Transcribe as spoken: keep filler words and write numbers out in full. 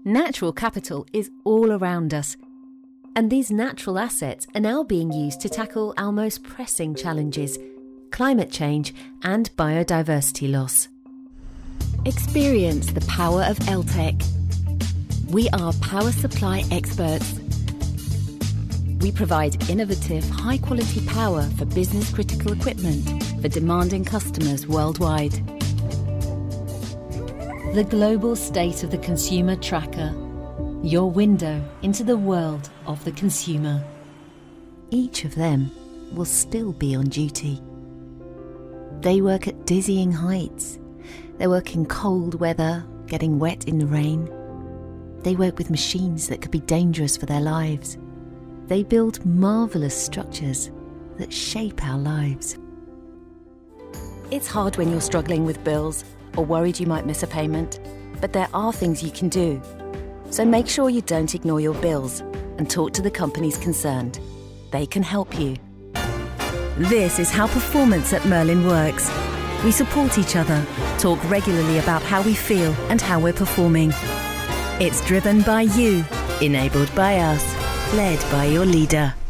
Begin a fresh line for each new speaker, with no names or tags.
Natural capital is all around us, and these natural assets are now being used to tackle our most pressing challenges: climate change and biodiversity loss.
Experience the power of Eltec. We are power supply experts. We provide innovative, high-quality power for business-critical equipment for demanding customers worldwide.
The Global State of the Consumer Tracker, your window into the world of the consumer. Each of them will still be on duty. They work at dizzying heights. They work in cold weather, getting wet in the rain. They work with machines that could be dangerous for their lives. They build marvellous structures that shape our lives. It's hard when you're struggling with bills or worried you might miss a payment, but there are things you can do. So make sure you don't ignore your bills and talk to the companies concerned. They can help you. This is how performance at Merlin works. We support each other, talk regularly about how we feel and how we're performing. It's driven by you, enabled by us, led by your leader.